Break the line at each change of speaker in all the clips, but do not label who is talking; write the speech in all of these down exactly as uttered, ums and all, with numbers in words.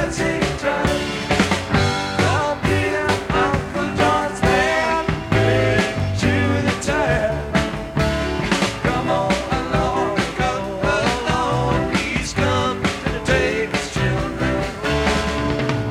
rising tide. Come here, Uncle John's man, bring to the tide. Come on along, come along, he's come to take his children home.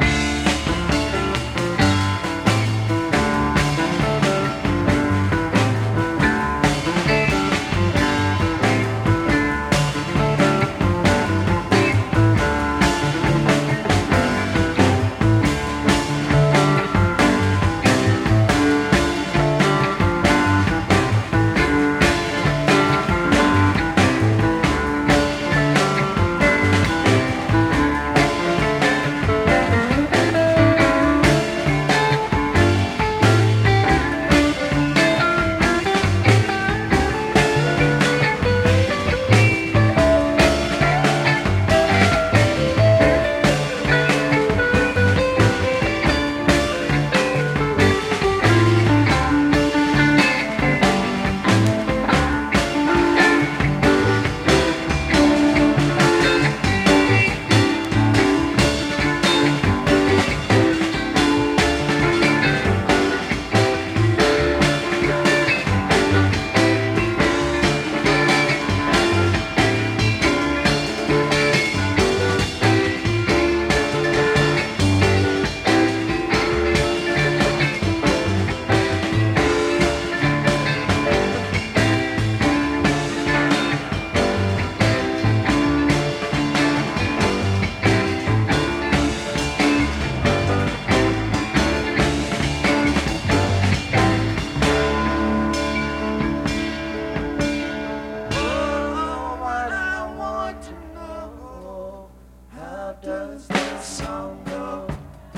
Oh, what I want to know, how does that song go?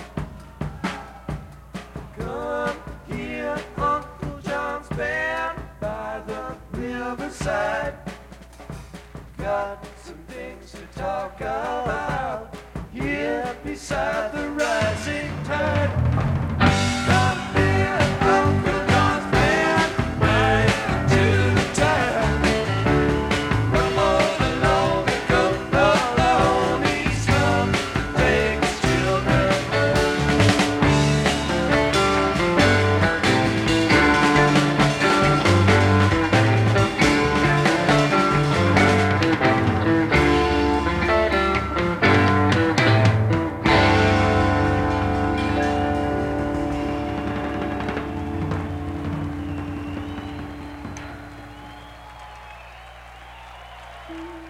Come here, Uncle John's band by the riverside. Got some things to talk about here beside the rising tide. Come here, Uncle John's band, right to the tide. Come on along, come along, he's come to take his children home.